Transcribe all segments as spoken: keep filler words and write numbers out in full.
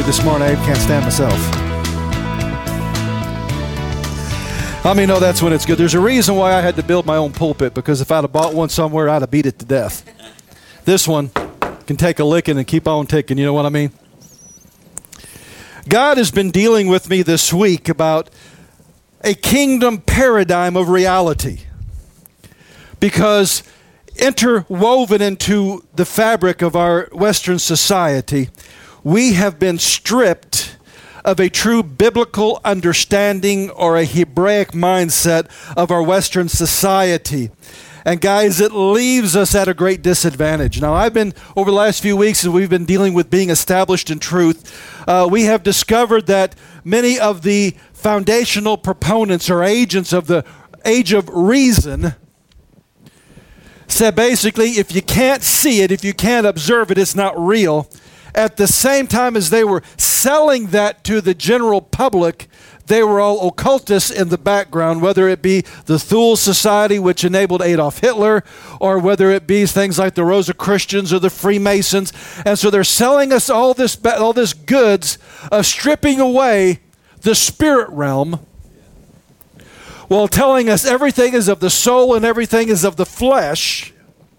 you this morning. I can't stand myself. How many know that's when it's good? There's a reason why I had to build my own pulpit, because if I'd have bought one somewhere, I'd have beat it to death. This one can take a licking and keep on ticking, you know what I mean? God has been dealing with me this week about a kingdom paradigm of reality, because interwoven into the fabric of our Western society, we have been stripped of a true biblical understanding or a Hebraic mindset of our Western society. And guys, it leaves us at a great disadvantage. Now, I've been, over the last few weeks, as we've been dealing with being established in truth, uh, we have discovered that many of the foundational proponents or agents of the age of reason said basically, if you can't see it, if you can't observe it, it's not real. At the same time as they were selling that to the general public, they were all occultists in the background, whether it be the Thule Society, which enabled Adolf Hitler, or whether it be things like the Rosicrucians or the Freemasons. And so they're selling us all this, all this goods of stripping away the spirit realm, while telling us everything is of the soul and everything is of the flesh.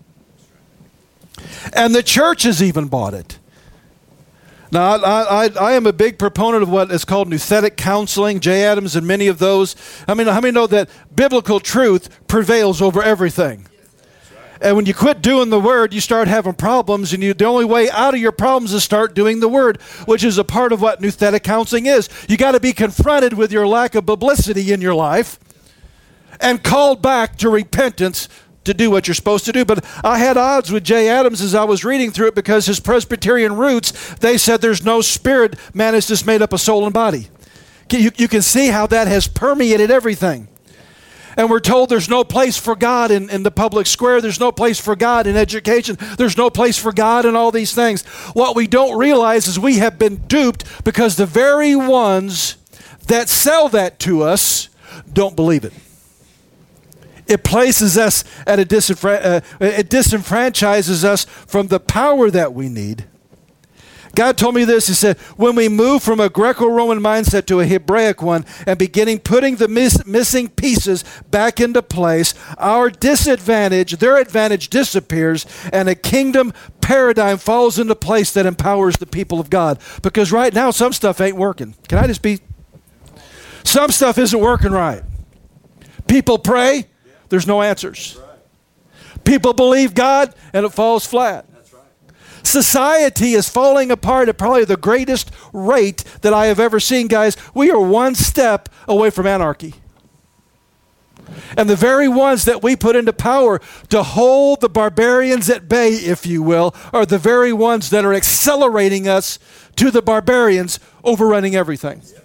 And the church has even bought it. Now, I, I, I am a big proponent of what is called nouthetic counseling, Jay Adams and many of those. I mean, how many know that biblical truth prevails over everything? And when you quit doing the word, you start having problems, and you, the only way out of your problems is start doing the word, which is a part of what nouthetic counseling is. You got to be confronted with your lack of publicity in your life and called back to repentance to do what you're supposed to do. But I had odds with Jay Adams as I was reading through it, because his Presbyterian roots, they said there's no spirit. Man is just made up of soul and body. You, you can see how that has permeated everything. And we're told there's no place for God in, in the public square. There's no place for God in education. There's no place for God in all these things. What we don't realize is we have been duped, because the very ones that sell that to us don't believe it. It places us at a disenfran- uh, it disenfranchises us from the power that we need. God told me this. He said, when we move from a Greco-Roman mindset to a Hebraic one and beginning putting the miss- missing pieces back into place, our disadvantage, their advantage disappears, and a kingdom paradigm falls into place that empowers the people of God. Because right now, some stuff ain't working. Can I just be? Some stuff isn't working right. People pray. There's no answers. Right. People believe God, and it falls flat. That's right. Society is falling apart at probably the greatest rate that I have ever seen, guys. We are one step away from anarchy. And the very ones that we put into power to hold the barbarians at bay, if you will, are the very ones that are accelerating us to the barbarians overrunning everything. Yeah.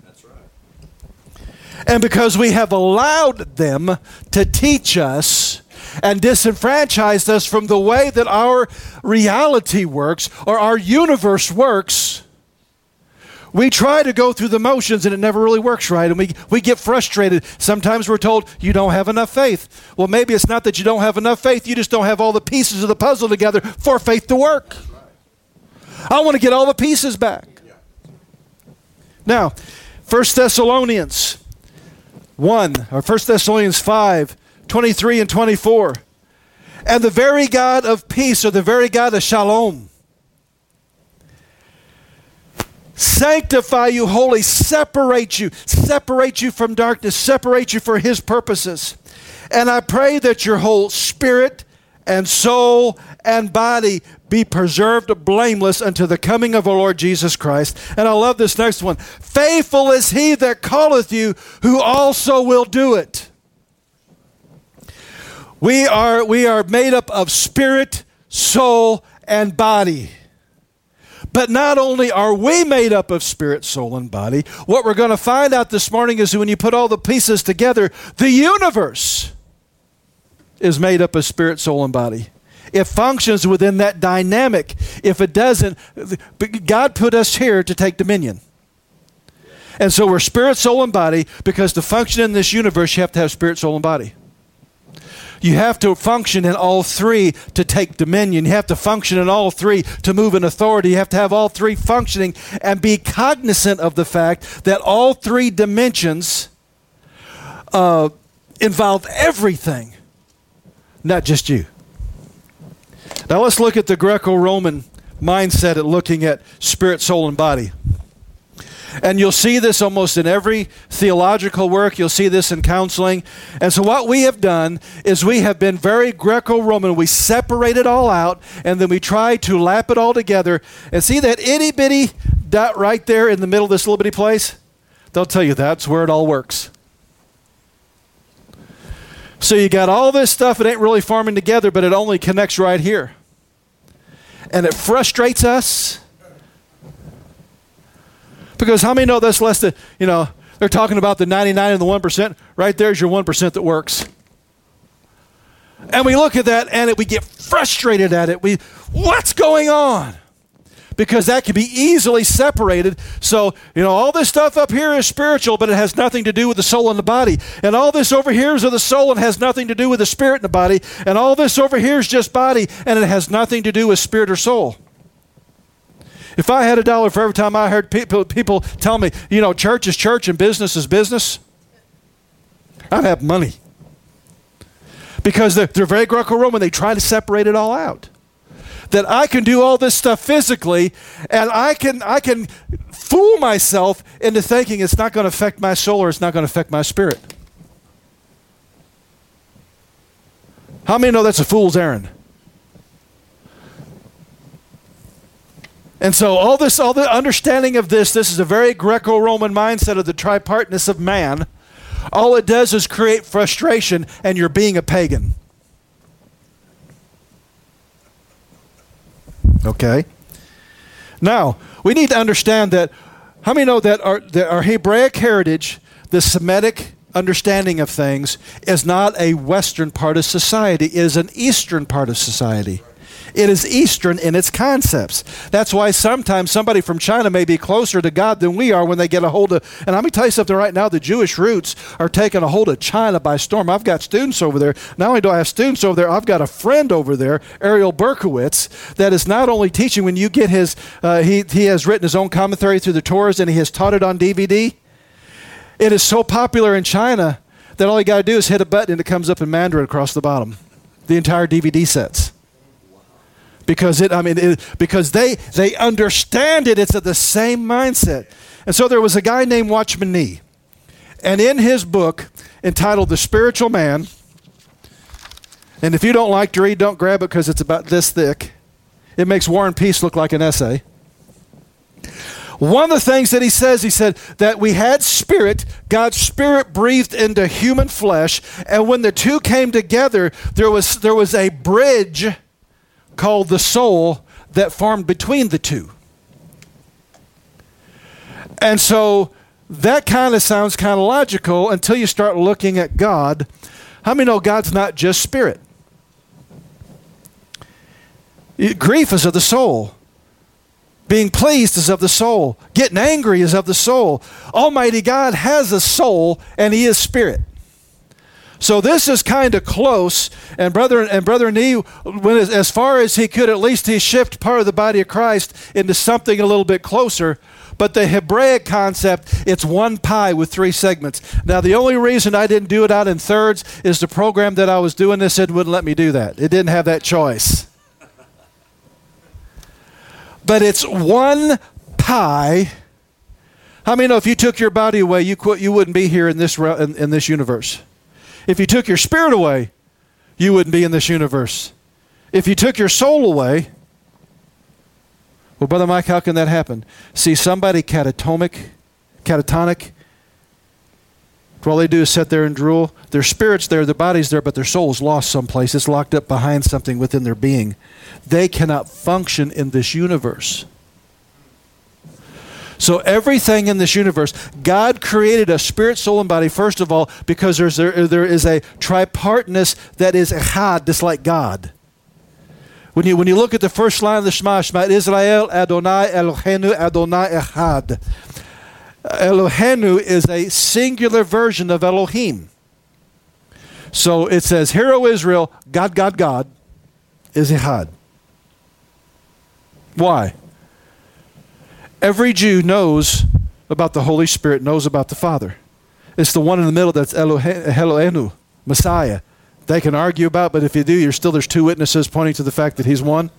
And because we have allowed them to teach us and disenfranchised us from the way that our reality works or our universe works, we try to go through the motions and it never really works right. And we, we get frustrated. Sometimes we're told, you don't have enough faith. Well, maybe it's not that you don't have enough faith. You just don't have all the pieces of the puzzle together for faith to work. I want to get all the pieces back. Now, First Thessalonians one, or First Thessalonians five, twenty-three and twenty-four. And the very God of peace, or the very God of shalom, sanctify you wholly, separate you, separate you from darkness, separate you for his purposes. And I pray that your whole spirit and soul and body be preserved blameless unto the coming of our Lord Jesus Christ. And I love this next one. Faithful is he that calleth you, who also will do it. We are, we are made up of spirit, soul, and body. But not only are we made up of spirit, soul, and body, what we're going to find out this morning is when you put all the pieces together, the universe is made up of spirit, soul, and body. It functions within that dynamic. If it doesn't, God put us here to take dominion. And so we're spirit, soul, and body, because to function in this universe, you have to have spirit, soul, and body. You have to function in all three to take dominion. You have to function in all three to move in authority. You have to have all three functioning and be cognizant of the fact that all three dimensions uh, involve everything, not just you. Now let's look at the Greco-Roman mindset at looking at spirit, soul, and body. And you'll see this almost in every theological work. You'll see this in counseling. And so what we have done is we have been very Greco-Roman. We separate it all out, and then we try to lap it all together. And see that itty-bitty dot right there in the middle of this little bitty place? They'll tell you that's where it all works. So you got all this stuff. It ain't really forming together, but it only connects right here. And it frustrates us. Because how many know that's less than, you know, they're talking about the ninety-nine and the one percent. Right there's your one percent that works. And we look at that and it, we get frustrated at it. We, what's going on? Because that can be easily separated. So, you know, all this stuff up here is spiritual, but it has nothing to do with the soul and the body. And all this over here is of the soul and has nothing to do with the spirit and the body. And all this over here is just body and it has nothing to do with spirit or soul. If I had a dollar for every time I heard people, people tell me, you know, church is church and business is business, I'd have money. Because they're, they're very Greco-Roman. They try to separate it all out. That I can do all this stuff physically, and I can, I can fool myself into thinking it's not going to affect my soul or it's not going to affect my spirit. How many know that's a fool's errand? And so all this, all the understanding of this, this is a very Greco-Roman mindset of the tripartness of man. All it does is create frustration, and you're being a pagan. Okay? Now, we need to understand that, how many know that our, that our Hebraic heritage, the Semitic understanding of things, is not a Western part of society, it is an Eastern part of society. It is Eastern in its concepts. That's why sometimes somebody from China may be closer to God than we are when they get a hold of, and let me tell you something right now, the Jewish roots are taking a hold of China by storm. I've got students over there. Not only do I have students over there, I've got a friend over there, Ariel Berkowitz, that is not only teaching when you get his, uh, he, he has written his own commentary through the Torahs and he has taught it on D V D. It is so popular in China that all you got to do is hit a button and it comes up in Mandarin across the bottom. The entire D V D sets. Because it, I mean, it, because they they understand it. It's of the same mindset. And so there was a guy named Watchman Nee, and in his book entitled "The Spiritual Man," and if you don't like to read, don't grab it because it's about this thick. It makes War and Peace look like an essay. One of the things that he says, he said that we had spirit, God's spirit breathed into human flesh, and when the two came together, there was there was a bridge called the soul that formed between the two. And so that kind of sounds kind of logical until you start looking at God. How many know God's not just spirit? Grief is of the soul. Being pleased is of the soul. Getting angry is of the soul. Almighty God has a soul and he is spirit. So this is kind of close, and brother and brother Nee went as, as far as he could. At least he shifted part of the body of Christ into something a little bit closer. But the Hebraic concept, it's one pie with three segments. Now the only reason I didn't do it out in thirds is the program that I was doing this in wouldn't let me do that. It didn't have that choice. But it's one pie. How many know if you took your body away, you quit, you wouldn't be here in this in, in this universe? If you took your spirit away, you wouldn't be in this universe. If you took your soul away, well, Brother Mike, how can that happen? See, somebody catatonic, catatonic, all they do is sit there and drool. Their spirit's there, their body's there, but their soul's lost someplace. It's locked up behind something within their being. They cannot function in this universe. So everything in this universe, God created a spirit, soul, and body, first of all, because there's, there, there is a tripartness that is echad, just like God. When you, when you look at the first line of the Shema, Shema Israel, Adonai Eloheinu, Adonai Echad. Eloheinu is a singular version of Elohim. So it says, Hear, O Israel, God, God, God is Ehad. Why? Every Jew knows about the Holy Spirit, knows about the Father. It's the one in the middle that's Elohe- Eloheinu, Messiah. They can argue about, but if you do, you're still, there's two witnesses pointing to the fact that he's one.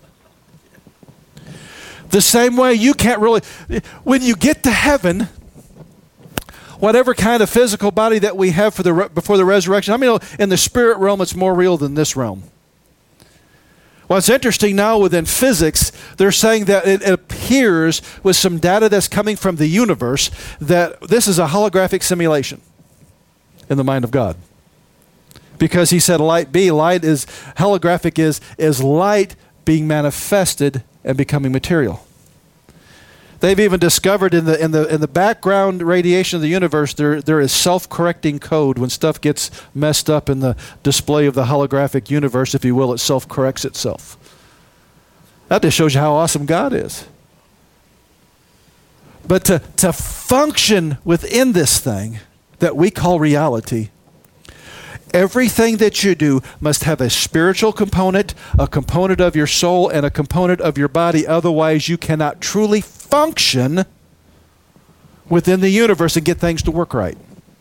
The same way you can't really, when you get to heaven, whatever kind of physical body that we have for the before the resurrection, I mean, in the spirit realm, it's more real than this realm. What's interesting now within physics, they're saying that it appears with some data that's coming from the universe that this is a holographic simulation in the mind of God. Because he said light be, light is, holographic is, is light being manifested and becoming material. They've even discovered in the in the in the background radiation of the universe there there is self-correcting code. When stuff gets messed up in the display of the holographic universe, if you will, it self-corrects itself. That just shows you how awesome God is. But to, to function within this thing that we call reality, everything that you do must have a spiritual component, a component of your soul, and a component of your body. Otherwise, you cannot truly function within the universe and get things to work right.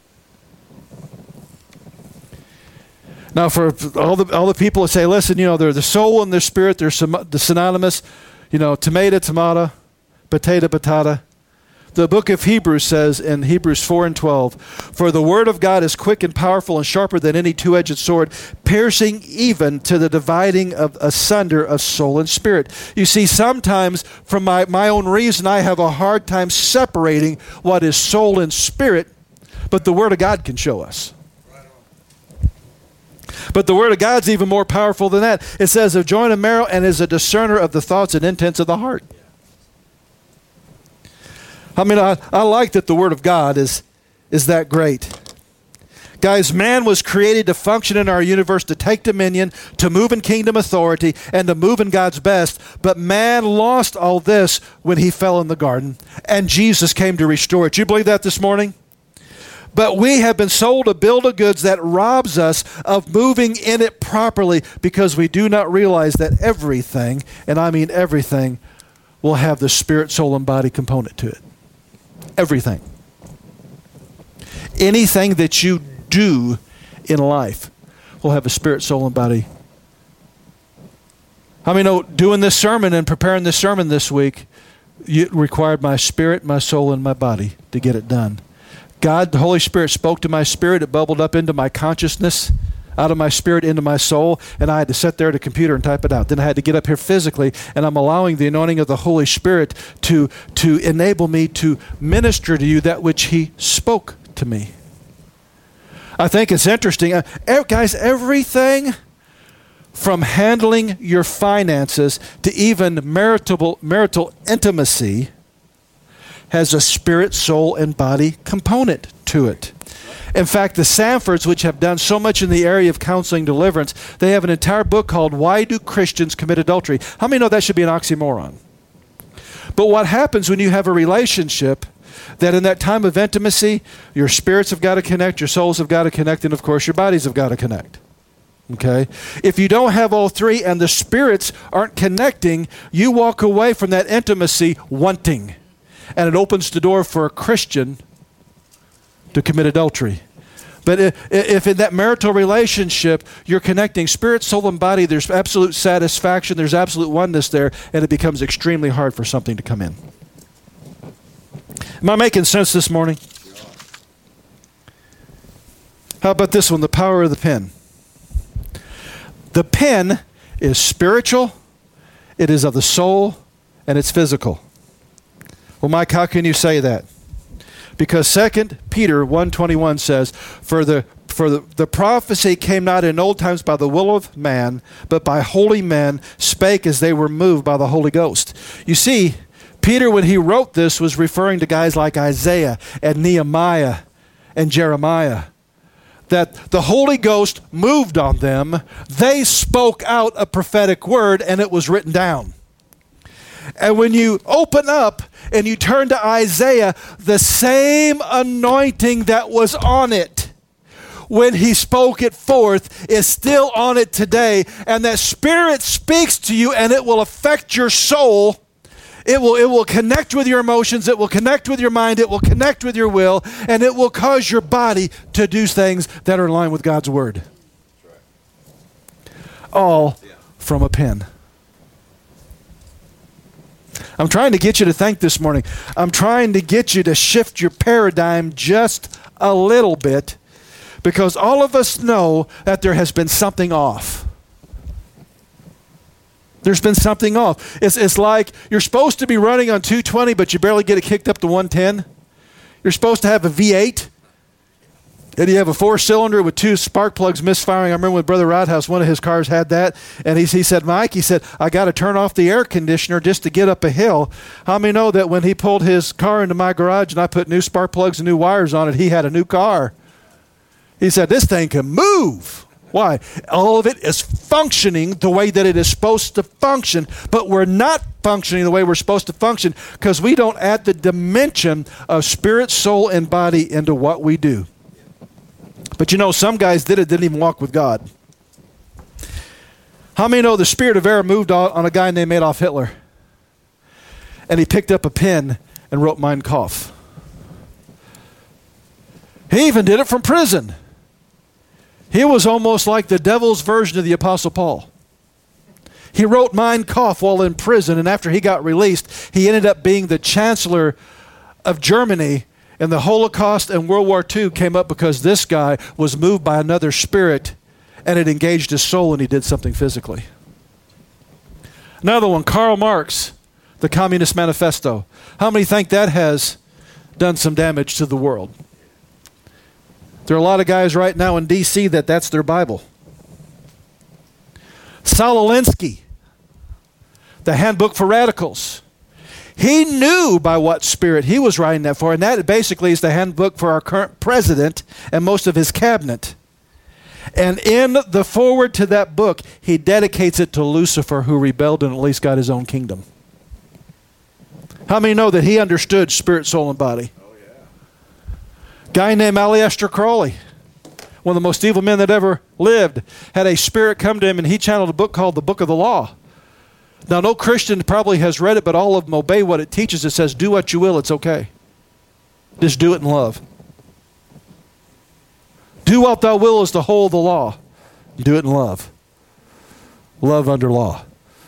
Now, for all the all the people that say, listen, you know, they're the soul and the spirit, they're the synonymous, you know, tomato, tomato, potato, patata. The book of Hebrews says in Hebrews four and twelve, for the word of God is quick and powerful and sharper than any two-edged sword, piercing even to the dividing of asunder of soul and spirit. You see, sometimes from my, my own reason, I have a hard time separating what is soul and spirit, but the word of God can show us. But the word of God's even more powerful than that. It says of joint and marrow and is a discerner of the thoughts and intents of the heart. I mean, I, I like that the Word of God is, is that great. Guys, man was created to function in our universe, to take dominion, to move in kingdom authority, and to move in God's best. But man lost all this when he fell in the garden, and Jesus came to restore it. Do you believe that this morning? But we have been sold a bill of goods that robs us of moving in it properly because we do not realize that everything, and I mean everything, will have the spirit, soul, and body component to it. Everything. Anything that you do in life will have a spirit, soul, and body. I mean, oh, doing this sermon and preparing this sermon this week, it required my spirit, my soul, and my body to get it done. God, the Holy Spirit spoke to my spirit. It bubbled up into my consciousness, out of my spirit into my soul, and I had to sit there at a computer and type it out. Then I had to get up here physically, and I'm allowing the anointing of the Holy Spirit to, to enable me to minister to you that which He spoke to me. I think it's interesting. Uh, guys, everything from handling your finances to even marital, marital intimacy has a spirit, soul, and body component to it. In fact, the Sanfords, which have done so much in the area of counseling deliverance, they have an entire book called Why Do Christians Commit Adultery? How many know that should be an oxymoron? But what happens when you have a relationship that in that time of intimacy, your spirits have got to connect, your souls have got to connect, and of course your bodies have got to connect. Okay? If you don't have all three and the spirits aren't connecting, you walk away from that intimacy wanting. And it opens the door for a Christian to commit adultery. But if in that marital relationship you're connecting spirit, soul, and body, there's absolute satisfaction, there's absolute oneness there, and it becomes extremely hard for something to come in. Am I making sense this morning? How about this one, the power of the pen? The pen is spiritual, it is of the soul, and it's physical. Well, Mike, how can you say that? Because Second Peter one twenty-one says, For the for the, the prophecy came not in old times by the will of man, but by holy men spake as they were moved by the Holy Ghost. You see, Peter, when he wrote this, was referring to guys like Isaiah and Nehemiah and Jeremiah. That the Holy Ghost moved on them. They spoke out a prophetic word, and it was written down. And when you open up and you turn to Isaiah, the same anointing that was on it when he spoke it forth is still on it today. And that Spirit speaks to you and it will affect your soul. It will, it will connect with your emotions. It will connect with your mind. It will connect with your will. And it will cause your body to do things that are in line with God's Word. All from a pen. I'm trying to get you to think this morning. I'm trying to get you to shift your paradigm just a little bit, because all of us know that there has been something off. There's been something off. It's, it's like you're supposed to be running on two twenty, but you barely get it kicked up to one ten. You're supposed to have a V eight, and you have a four-cylinder with two spark plugs misfiring. I remember when Brother Rodhouse, one of his cars had that, and he, he said, Mike, he said, I got to turn off the air conditioner just to get up a hill. How many know that when he pulled his car into my garage and I put new spark plugs and new wires on it, he had a new car? He said, this thing can move. Why? All of it is functioning the way that it is supposed to function, but we're not functioning the way we're supposed to function because we don't add the dimension of spirit, soul, and body into what we do. But you know, some guys did it, didn't even walk with God. How many know the spirit of error moved on a guy named Adolf Hitler? And he picked up a pen and wrote Mein Kampf. He even did it from prison. He was almost like the devil's version of the Apostle Paul. He wrote Mein Kampf while in prison, and after he got released, he ended up being the chancellor of Germany. And the Holocaust and World War Two came up because this guy was moved by another spirit and it engaged his soul and he did something physically. Another one, Karl Marx, the Communist Manifesto. How many think that has done some damage to the world? There are a lot of guys right now in D C that that's their Bible. Saul Alinsky, the Handbook for Radicals. He knew by what spirit he was writing that for, and that basically is the handbook for our current president and most of his cabinet. And in the foreword to that book, he dedicates it to Lucifer, who rebelled and at least got his own kingdom. How many know that he understood spirit, soul, and body? Oh, yeah. Guy named Aleister Crowley, one of the most evil men that ever lived, had a spirit come to him, and he channeled a book called the Book of the Law. Now, no Christian probably has read it, but all of them obey what it teaches. It says, do what you will, it's okay. Just do it in love. Do what thou will is the whole of the law. Do it in love. Love under law.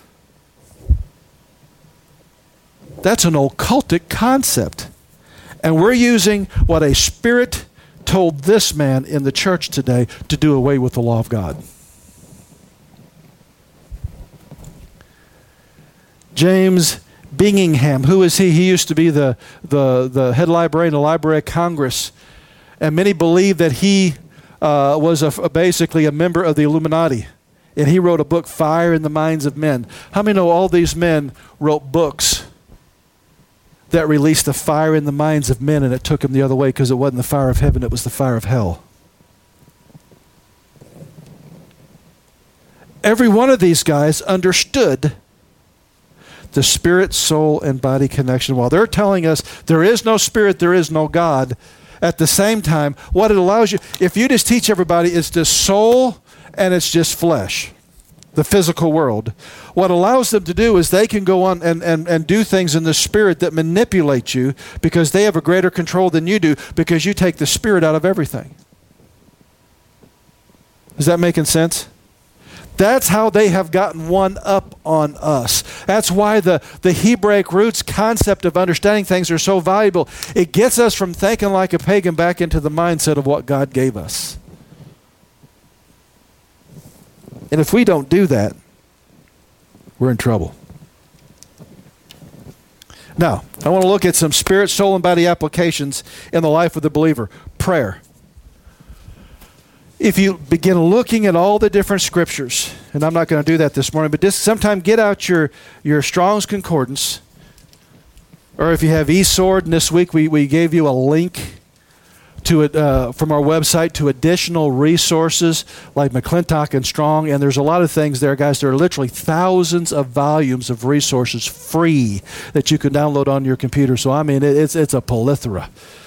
That's an occultic concept. And we're using what a spirit told this man in the church today to do away with the law of God. James Bingingham, who is he? He used to be the, the, the head librarian of the Library of Congress. And many believe that he uh, was a, a basically a member of the Illuminati. And he wrote a book, Fire in the Minds of Men. How many know all these men wrote books that released the fire in the minds of men, and it took them the other way because it wasn't the fire of heaven, it was the fire of hell. Every one of these guys understood the spirit, soul, and body connection. While they're telling us there is no spirit, there is no God, at the same time, what it allows you, if you just teach everybody it's just soul and it's just flesh, the physical world, what allows them to do is they can go on and, and, and do things in the spirit that manipulate you because they have a greater control than you do because you take the spirit out of everything. Is that making sense? That's how they have gotten one up on us. That's why the, the Hebraic roots concept of understanding things are so valuable. It gets us from thinking like a pagan back into the mindset of what God gave us. And if we don't do that, we're in trouble. Now, I want to look at some spirit, soul, and body applications in the life of the believer. Prayer. If you begin looking at all the different scriptures, and I'm not going to do that this morning, but just sometime get out your, your Strong's Concordance, or if you have eSword, and this week we, we gave you a link to it uh, from our website to additional resources like McClintock and Strong, and there's a lot of things there, guys. There are literally thousands of volumes of resources free that you can download on your computer. So I mean, it, it's it's a plethora.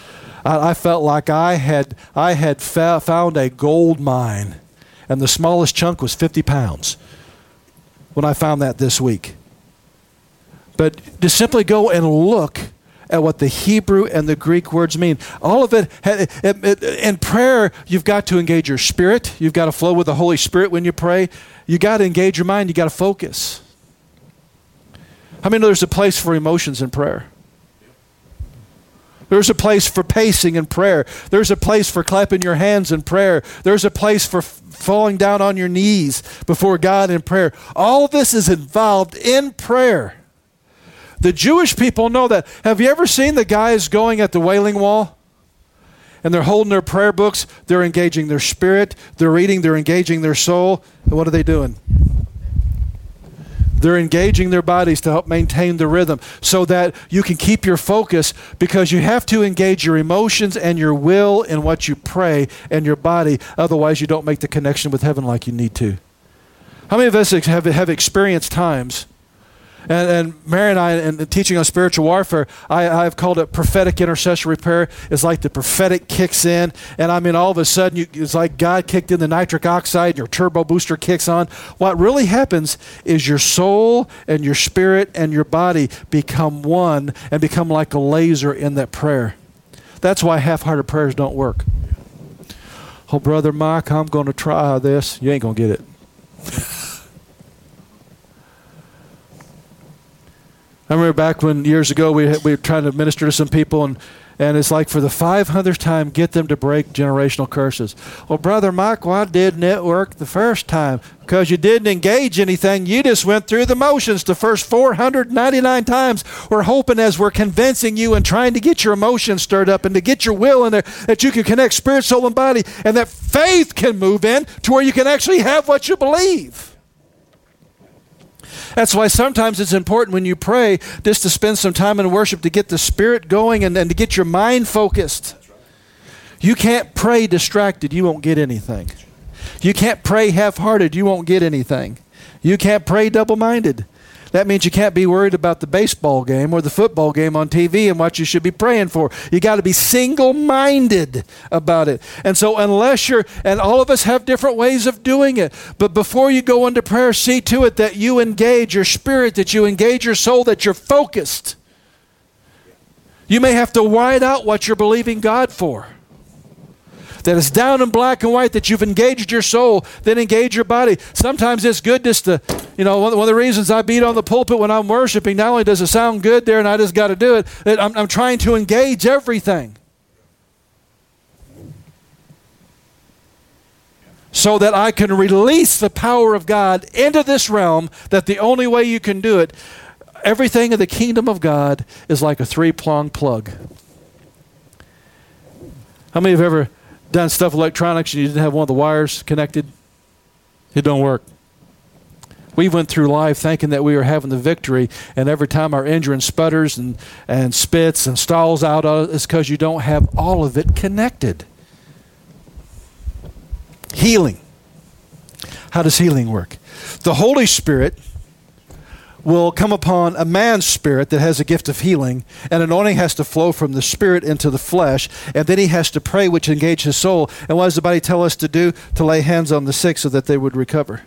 I, I felt like I had, I had fa- found a gold mine, and the smallest chunk was fifty pounds when I found that this week. But to simply go and look at what the Hebrew and the Greek words mean. All of it, it, it, it, in prayer, you've got to engage your spirit. You've got to flow with the Holy Spirit when you pray. You've got to engage your mind. You've got to focus. How many know there's a place for emotions in prayer? There's a place for pacing in prayer. There's a place for clapping your hands in prayer. There's a place for f- falling down on your knees before God in prayer. All this is involved in prayer. The Jewish people know that. Have you ever seen the guys going at the Wailing Wall? And they're holding their prayer books. They're engaging their spirit. They're reading. They're engaging their soul. And what are they doing? They're engaging their bodies to help maintain the rhythm so that you can keep your focus, because you have to engage your emotions and your will in what you pray and your body. Otherwise, you don't make the connection with heaven like you need to. How many of us have, have experienced times? And, and Mary and I, in teaching on spiritual warfare, I, I've called it prophetic intercessory prayer. It's like the prophetic kicks in, and I mean, all of a sudden, you, it's like God kicked in the nitric oxide, and your turbo booster kicks on. What really happens is your soul and your spirit and your body become one and become like a laser in that prayer. That's why half-hearted prayers don't work. Oh, Brother Mike, I'm going to try this. You ain't going to get it. I remember back when years ago we we were trying to minister to some people, and, and it's like for the five hundredth time, get them to break generational curses. Well, Brother Mike, why didn't it work the first time? Because you didn't engage anything. You just went through the motions the first four hundred ninety-nine times. We're hoping as we're convincing you and trying to get your emotions stirred up and to get your will in there, that you can connect spirit, soul, and body, and that faith can move in to where you can actually have what you believe. That's why sometimes it's important when you pray just to spend some time in worship to get the spirit going and, and to get your mind focused. You can't pray distracted. You won't get anything. You can't pray half-hearted. You won't get anything. You can't pray double-minded. That means you can't be worried about the baseball game or the football game on T V and what you should be praying for. You got to be single-minded about it. And so unless you're, and all of us have different ways of doing it, but before you go into prayer, see to it that you engage your spirit, that you engage your soul, that you're focused. You may have to write out what you're believing God for. That it's down in black and white, that you've engaged your soul, then engage your body. Sometimes it's good just to, you know, one of the reasons I beat on the pulpit when I'm worshiping, not only does it sound good there and I just got to do it, I'm, I'm trying to engage everything. So that I can release the power of God into this realm, that the only way you can do it, everything in the kingdom of God is like a three-pronged plug. How many have ever done stuff with electronics and you didn't have one of the wires connected? It don't work. We went through life thinking that we were having the victory, and every time our engine sputters and, and spits and stalls out, it's because you don't have all of it connected. Healing. How does healing work? The Holy Spirit will come upon a man's spirit that has a gift of healing, and anointing has to flow from the spirit into the flesh, and then he has to pray, which engages his soul. And what does the body tell us to do? To lay hands on the sick so that they would recover.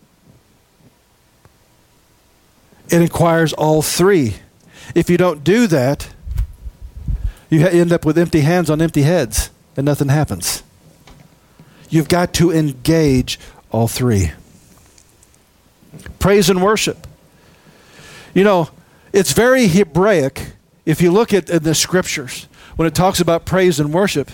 It requires all three. If you don't do that, you end up with empty hands on empty heads, and nothing happens. You've got to engage all three. Praise and worship. You know, it's very Hebraic if you look at, at the scriptures when it talks about praise and worship.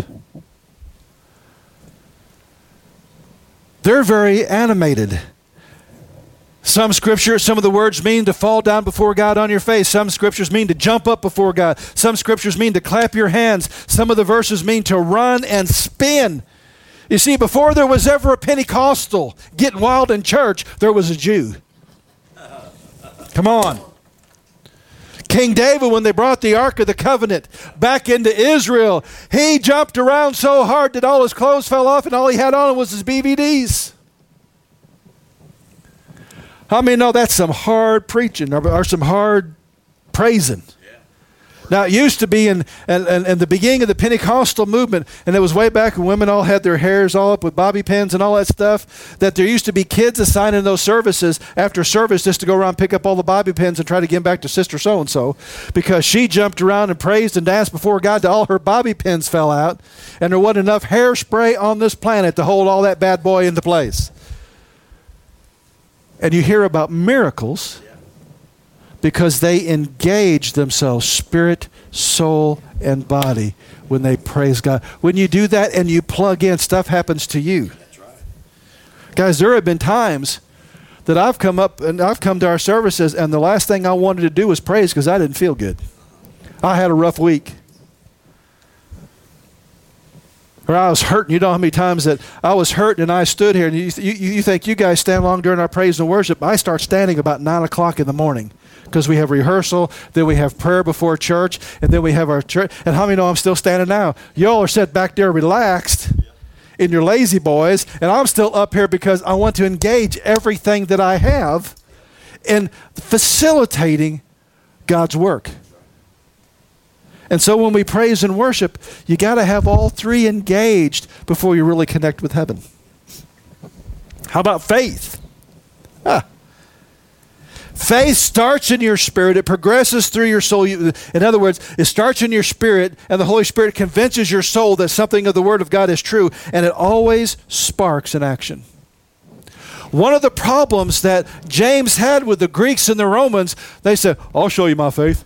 They're very animated. Some scriptures, some of the words mean to fall down before God on your face. Some scriptures mean to jump up before God. Some scriptures mean to clap your hands. Some of the verses mean to run and spin. You see, before there was ever a Pentecostal getting wild in church, there was a Jew. Come on. King David, when they brought the Ark of the Covenant back into Israel, he jumped around so hard that all his clothes fell off and all he had on was his B V Ds. How many know that's some hard preaching or, or some hard praising? Yeah. Now, it used to be in, in, in, in the beginning of the Pentecostal movement, and it was way back when women all had their hairs all up with bobby pins and all that stuff, that there used to be kids assigned in those services after service just to go around and pick up all the bobby pins and try to get them back to Sister So-and-so, because she jumped around and praised and danced before God till all her bobby pins fell out, and there wasn't enough hairspray on this planet to hold all that bad boy into place. And you hear about miracles because they engage themselves, spirit, soul, and body, when they praise God. When you do that and you plug in, stuff happens to you. That's right. Guys, there have been times that I've come up and I've come to our services, and the last thing I wanted to do was praise because I didn't feel good. I had a rough week. Or I was hurting. You know how many times that I was hurting and I stood here, and you, you, you think you guys stand long during our praise and worship. I start standing about nine o'clock in the morning because we have rehearsal, then we have prayer before church, and then we have our church. And how many know I'm still standing now? Y'all are sitting back there relaxed in your lazy boys, and I'm still up here because I want to engage everything that I have in facilitating God's work. And so when we praise and worship, you got to have all three engaged before you really connect with heaven. How about faith? Ah. Faith starts in your spirit. It progresses through your soul. You, in other words, it starts in your spirit, and the Holy Spirit convinces your soul that something of the Word of God is true, and it always sparks an action. One of the problems that James had with the Greeks and the Romans, they said, I'll show you my faith.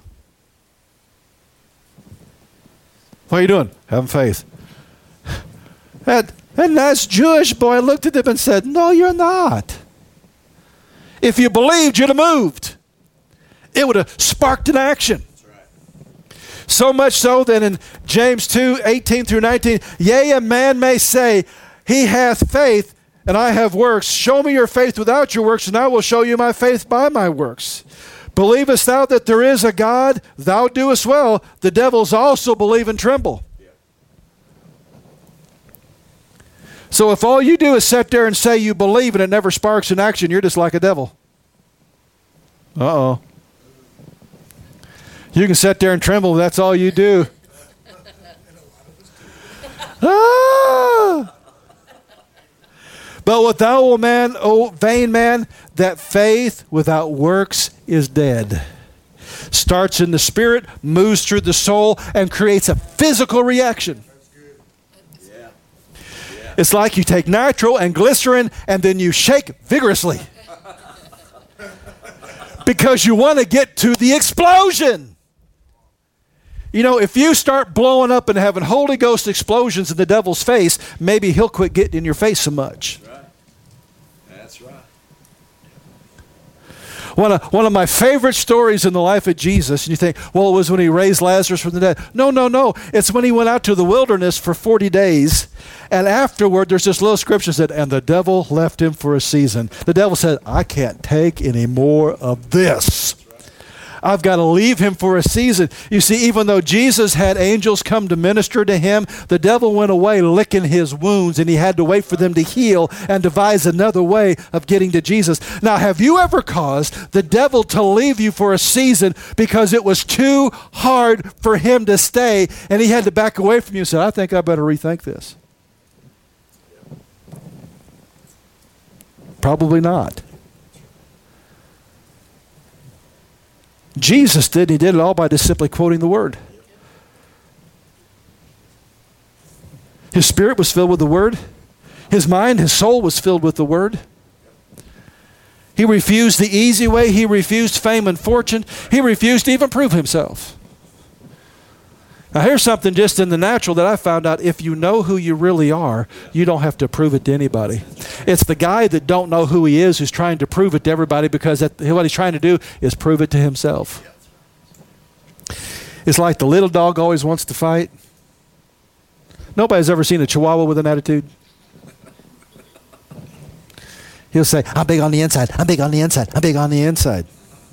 What are you doing? Having faith. That, that nice Jewish boy looked at them and said, no, you're not. If you believed, you'd have moved. It would have sparked an action. That's right. So much so that in James two, eighteen through nineteen, yea, a man may say, he hath faith, and I have works. Show me your faith without your works, and I will show you my faith by my works. Believest thou that there is a God? Thou doest well. The devils also believe and tremble. Yeah. So if all you do is sit there and say you believe and it never sparks an action, you're just like a devil. Uh-oh. You can sit there and tremble, that's all you do. Ah! But what thou, O man, O vain man, that faith without works is dead. Starts in the spirit, moves through the soul, and creates a physical reaction. Yeah. Yeah. It's like you take nitro and glycerin and then you shake vigorously. Because you want to get to the explosion. You know, if you start blowing up and having Holy Ghost explosions in the devil's face, maybe he'll quit getting in your face so much. That's right. One of, one of my favorite stories in the life of Jesus, and you think, well, it was when he raised Lazarus from the dead. No, no, no. It's when he went out to the wilderness for forty days, and afterward, there's this little scripture that said, and the devil left him for a season. The devil said, I can't take any more of this. I've got to leave him for a season. You see, even though Jesus had angels come to minister to him, the devil went away licking his wounds, and he had to wait for them to heal and devise another way of getting to Jesus. Now, have you ever caused the devil to leave you for a season because it was too hard for him to stay, and he had to back away from you and said, I think I better rethink this? Probably not. Jesus did, he did it all by just simply quoting the Word. His spirit was filled with the Word. His mind, his soul was filled with the Word. He refused the easy way. He refused fame and fortune. He refused to even prove himself. Now here's something just in the natural that I found out. If you know who you really are, you don't have to prove it to anybody. It's the guy that don't know who he is who's trying to prove it to everybody, because that, what he's trying to do is prove it to himself. It's like the little dog always wants to fight. Nobody's ever seen a Chihuahua with an attitude. He'll say, I'm big on the inside, I'm big on the inside, I'm big on the inside.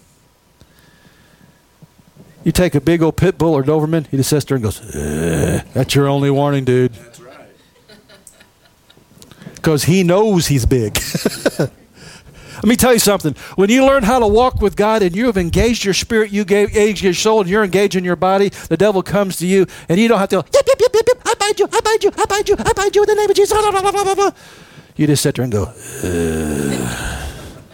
You take a big old pit bull or Doberman, he just sits there and goes, eh, that's your only warning, dude. That's right. Because he knows he's big. Let me tell you something. When you learn how to walk with God and you have engaged your spirit, you engaged your soul, and you're engaging your body, the devil comes to you and you don't have to go, yip, yip, yip, yip, yip, I bind you, I bind you, I bind you, I bind you in the name of Jesus. Blah, blah, blah, blah, blah. You just sit there and go, uh,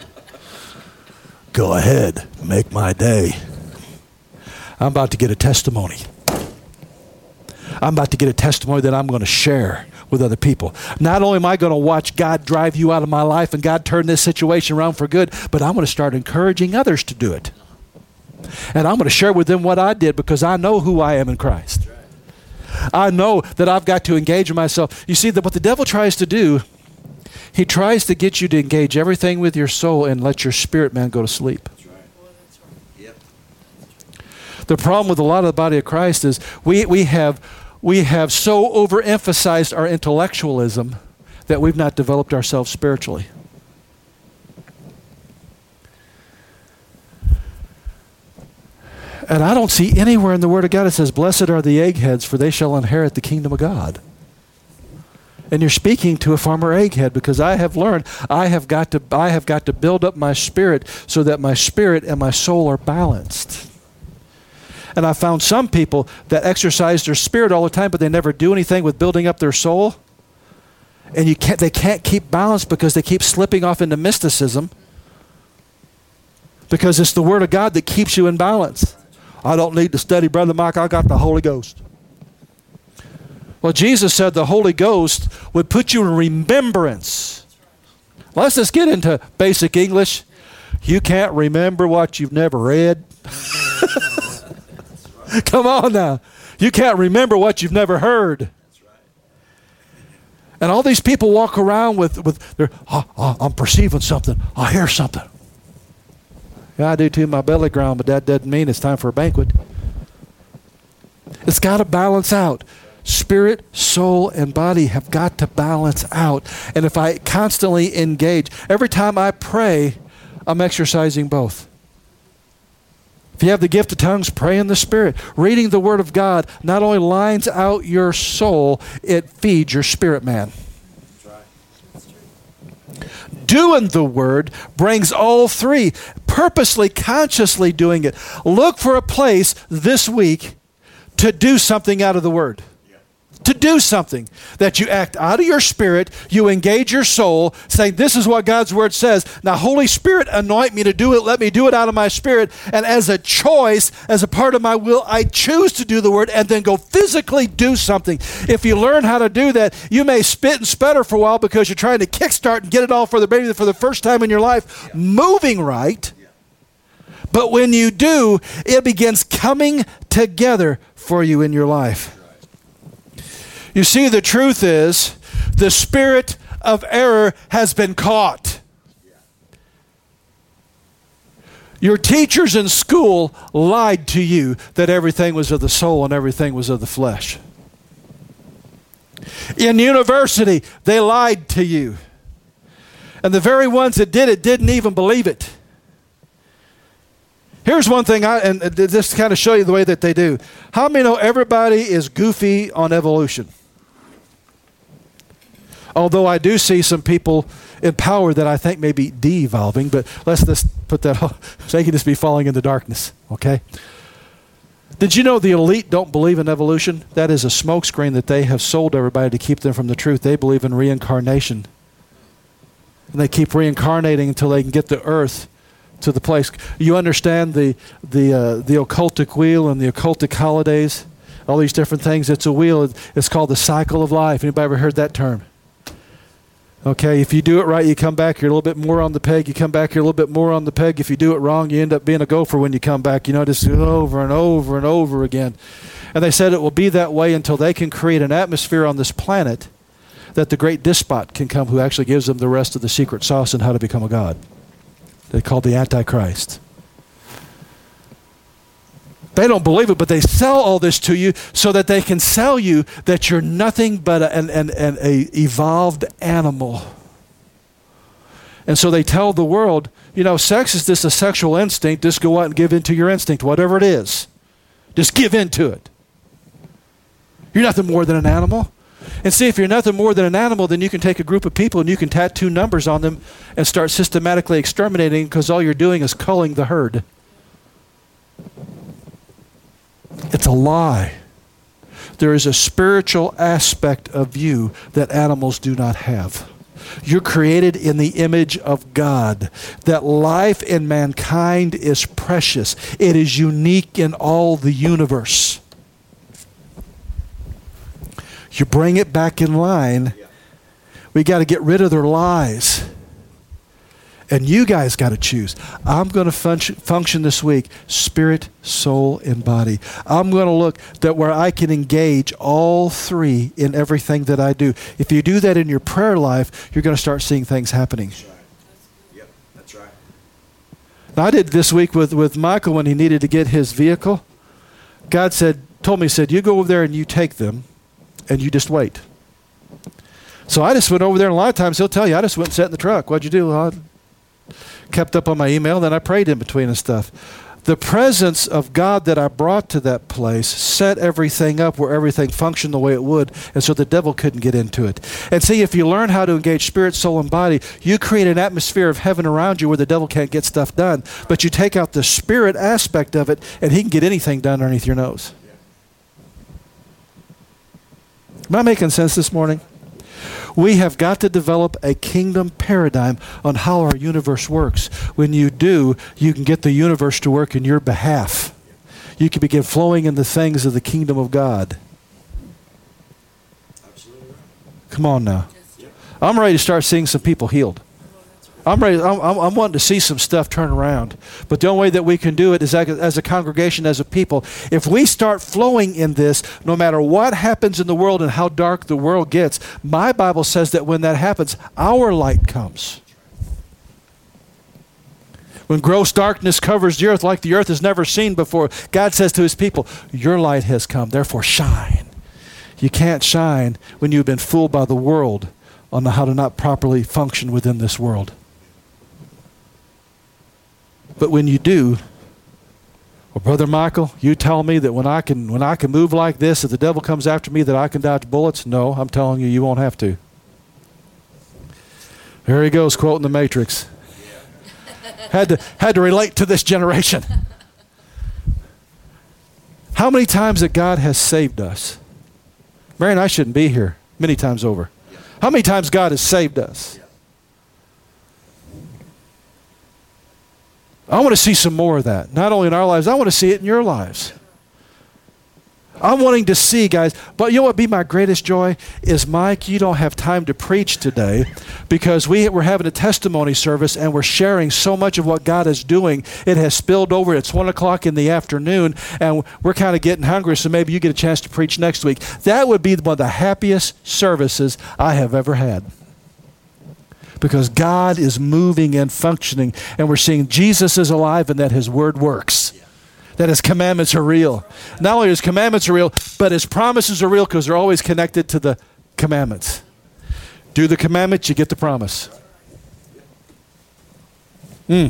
go ahead, make my day. I'm about to get a testimony. I'm about to get a testimony that I'm going to share with other people. Not only am I going to watch God drive you out of my life and God turn this situation around for good, but I'm going to start encouraging others to do it. And I'm going to share with them what I did because I know who I am in Christ. I know that I've got to engage myself. You see, that what the devil tries to do, he tries to get you to engage everything with your soul and let your spirit man go to sleep. That's right. Yep. The problem with a lot of the body of Christ is we, we have we have so overemphasized our intellectualism that we've not developed ourselves spiritually. And I don't see anywhere in the Word of God that says, blessed are the eggheads, for they shall inherit the kingdom of God. And you're speaking to a former egghead, because I have learned I have got to I have got to build up my spirit so that my spirit and my soul are balanced. And I found some people that exercise their spirit all the time, but they never do anything with building up their soul. And you can't they can't keep balance because they keep slipping off into mysticism. Because it's the Word of God that keeps you in balance. I don't need to study, Brother Mike, I got the Holy Ghost. Well, Jesus said the Holy Ghost would put you in remembrance. Let's just get into basic English. You can't remember what you've never read. Come on now. You can't remember what you've never heard. And all these people walk around with, with their, oh, oh, I'm perceiving something. I hear something. Yeah, I do too, my belly ground, but that doesn't mean it's time for a banquet. It's got to balance out. Spirit, soul, and body have got to balance out. And if I constantly engage, every time I pray, I'm exercising both. If you have the gift of tongues, pray in the Spirit. Reading the Word of God not only lines out your soul, it feeds your spirit man. Doing the Word brings all three. Purposely, consciously doing it. Look for a place this week to do something out of the Word. To do something that you act out of your spirit, you engage your soul, saying, this is what God's Word says. Now, Holy Spirit, anoint me to do it. Let me do it out of my spirit. And as a choice, as a part of my will, I choose to do the Word and then go physically do something. If you learn how to do that, you may spit and sputter for a while because you're trying to kickstart and get it all for the baby for the first time in your life, moving right. But when you do, it begins coming together for you in your life. You see, the truth is, the spirit of error has been caught. Your teachers in school lied to you that everything was of the soul and everything was of the flesh. In university, they lied to you. And the very ones that did it didn't even believe it. Here's one thing, I, and just to kind of show you the way that they do. How many know everybody is goofy on evolution? Although I do see some people in power that I think may be de-evolving, but let's just put that off. They can just be falling into darkness, okay? Did you know the elite don't believe in evolution? That is a smokescreen that they have sold everybody to keep them from the truth. They believe in reincarnation. And they keep reincarnating until they can get the earth to the place. You understand the the uh, the occultic wheel and the occultic holidays? All these different things. It's a wheel. It's called the cycle of life. Anybody ever heard that term? Okay, if you do it right, you come back, you're a little bit more on the peg. You come back, you're a little bit more on the peg. If you do it wrong, you end up being a gopher when you come back. You know, just over and over and over again. And they said it will be that way until they can create an atmosphere on this planet that the great despot can come who actually gives them the rest of the secret sauce on how to become a god. They call the Antichrist. They don't believe it, but they sell all this to you so that they can sell you that you're nothing but a, an, an, an a evolved animal. And so they tell the world, you know, sex is just a sexual instinct. Just go out and give in to your instinct, whatever it is. Just give in to it. You're nothing more than an animal. And see, if you're nothing more than an animal, then you can take a group of people and you can tattoo numbers on them and start systematically exterminating, because all you're doing is culling the herd. It's a lie. There is a spiritual aspect of you that animals do not have. You're created in the image of God. That life in mankind is precious. It is unique in all the universe. You bring it back in line. We got to get rid of their lies. And you guys got to choose. I'm going to function, function this week, spirit, soul, and body. I'm going to look that where I can engage all three in everything that I do. If you do that in your prayer life, you're going to start seeing things happening. That's right. Yep, that's right. Now, I did this week with, with Michael when he needed to get his vehicle. God said, told me, said, you go over there and you take them, and you just wait. So I just went over there, and a lot of times he'll tell you, I just went and sat in the truck. What'd you do? Well, I kept up on my email, then I prayed in between and stuff. The presence of God that I brought to that place set everything up where everything functioned the way it would, and so the devil couldn't get into it. And see, if you learn how to engage spirit, soul, and body, you create an atmosphere of heaven around you where the devil can't get stuff done. But you take out the spirit aspect of it, and he can get anything done underneath your nose. Am I making sense this morning? We have got to develop a kingdom paradigm on how our universe works. When you do, you can get the universe to work in your behalf. You can begin flowing in the things of the kingdom of God. Absolutely right. Come on now. I'm ready to start seeing some people healed. I'm ready. I'm, I'm, I'm wanting to see some stuff turn around. But the only way that we can do it is as a, as a congregation, as a people. If we start flowing in this, no matter what happens in the world and how dark the world gets, my Bible says that when that happens, our light comes. When gross darkness covers the earth like the earth has never seen before, God says to his people, your light has come, therefore shine. You can't shine when you've been fooled by the world on how to not properly function within this world. But when you do, well, Brother Michael, you tell me that when I can when I can move like this, if the devil comes after me, that I can dodge bullets? No, I'm telling you, you won't have to. There he goes, quoting the Matrix. had to had to relate to this generation. How many times that God has saved us? Mary and I shouldn't be here many times over. How many times God has saved us? I want to see some more of that. Not only in our lives, I want to see it in your lives. I'm wanting to see, guys, but you know what would be my greatest joy is, Mike, you don't have time to preach today because we, we're having a testimony service and we're sharing so much of what God is doing. It has spilled over. It's one o'clock in the afternoon and we're kind of getting hungry, so maybe you get a chance to preach next week. That would be one of the happiest services I have ever had. Because God is moving and functioning, and we're seeing Jesus is alive and that his word works. That his commandments are real. Not only his commandments are real, but his promises are real because they're always connected to the commandments. Do the commandments, you get the promise. Mm.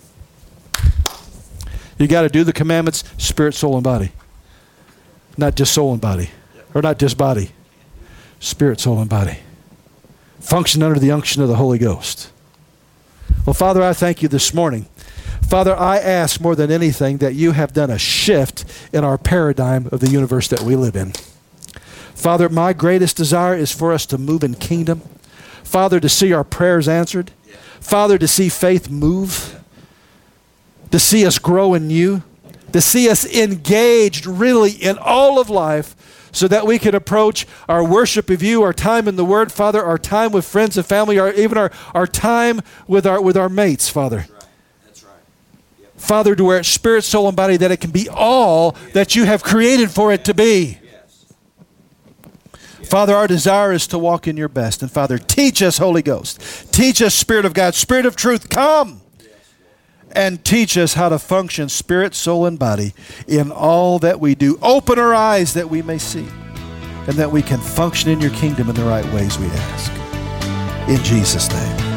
You got to do the commandments, spirit, soul, and body. Not just soul and body. Or not just body. Spirit, soul, and body. Function under the unction of the Holy Ghost. Well, Father, I thank you this morning. Father, I ask more than anything that you have done a shift in our paradigm of the universe that we live in. Father, my greatest desire is for us to move in kingdom. Father, to see our prayers answered. Father, to see faith move. To see us grow in you. To see us engaged really in all of life, so that we can approach our worship of you, our time in the Word, Father, our time with friends and family, our, even our, our time with our with our mates, Father. That's right. That's right. Yep. Father, to where it's spirit, soul, and body, that it can be all that you have created for it to be. Yes. Father, our desire is to walk in your best. And Father, teach us, Holy Ghost. Teach us, Spirit of God, Spirit of truth, come. And teach us how to function, spirit, soul, and body, in all that we do. Open our eyes that we may see, and that we can function in your kingdom in the right ways, we ask. In Jesus' name.